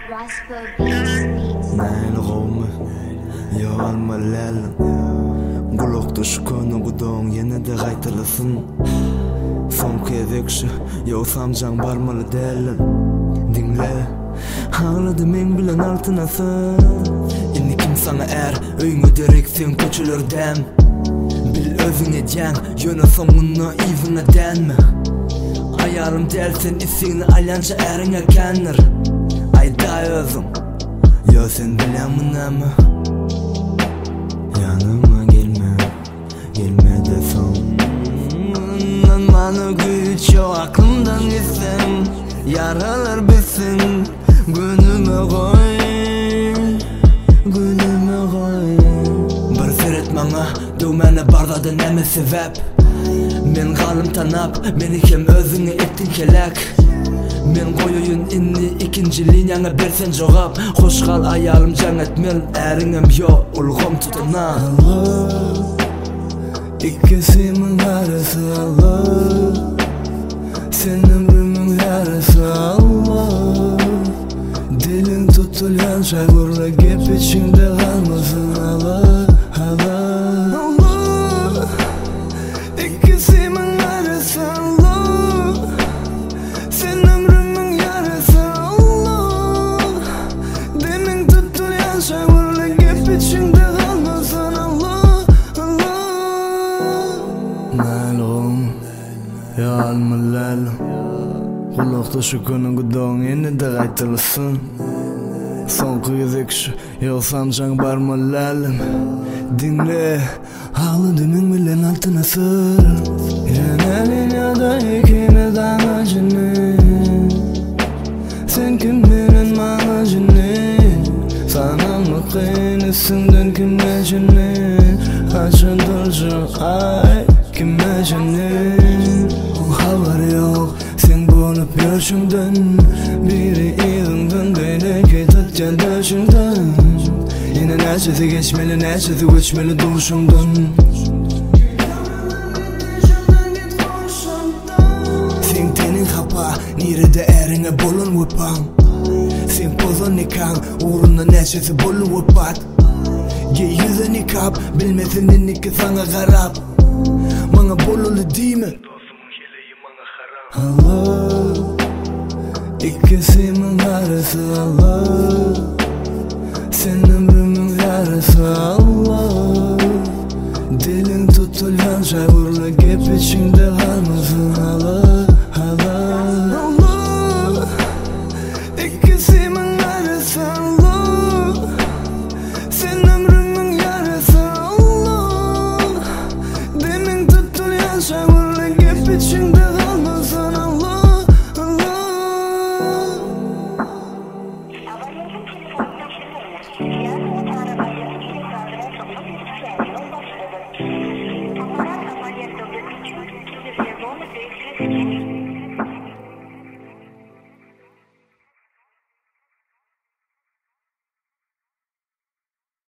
Näil gowmy, ýalma lälim. Gulak düşkönü gudoň ýene-de gaýtyrlysyn. Son kezekşi, ýogsam jaň barmaly dälim. Dinle, ağladı men bilen altynasy. Indi kim sana öýüňe direksiň köçülerdem. Bil özüňe jaň, ýöne soňuna iziňe dänme. Ayarım dersin isini alyança eriňe kenir. Ayda özüm, yo sen bilemmin ama yanıma gelme desem. Many güç yo aklımdan gitsin, yaralar bitsin. Günüme koy bir seret maňa döwmene bardada näme sebäp. Men galym tanap, meni kim özüňe etdiň kelek. Men goýoýun inni ikinji liniýaňa bersen jogap. Hoş gal aýalym jaň etmel, äriňem ýok, ulgam tutana. İkisimin arası Allah, sen ömrümün yarısı Allah. Dilin tutulyan çayburla gep içinde kalmasın Allah, Allah, Allah. İkisimin arası Allah, sen ömrümün yarısı Allah. Dilin tutulyan çayburla gep içinde kalmasın Allah, Allah. Nälgom, ýalma lälim. Gulakda şu köni gudoň ýene-de gaýtyrlysyn. Soňky ýüzekşi, ýogsam jaň barmaly lälim. Dinle, ağlady men bilen altynasy. Ýene liniýada ikimiz amajyny. Sen kim menen maňajyny? Sanamly kynysyndan kimejyny? Haçan durjy ay kimejyny? Habar ýok sen bolup ýörşüňden. Biri ýygyňdan beýleki tutjan döşüňden. Ýene näçesi geçmeli, näçesi göçmeli duşuňdan. Sen tenin hapa, nirede äriňe bolun wepaň. Sen pozan nikah, uğrunda näçesi bolun wepat. Ge yüze nikap, bilmesin inniki sana garap. Maňa bolulu diýme, dostumun heleyi maňa harap. Allah, ikisimin arası Allah, sen ömrümün yarısı Allah. Dilin tutulyan çayburla gep içinde kalmasın Allah, Allah, Allah. İkisimin arası Allah, sen ömrümün yarısı Allah. Dilin tutulyan çayburla gep içinde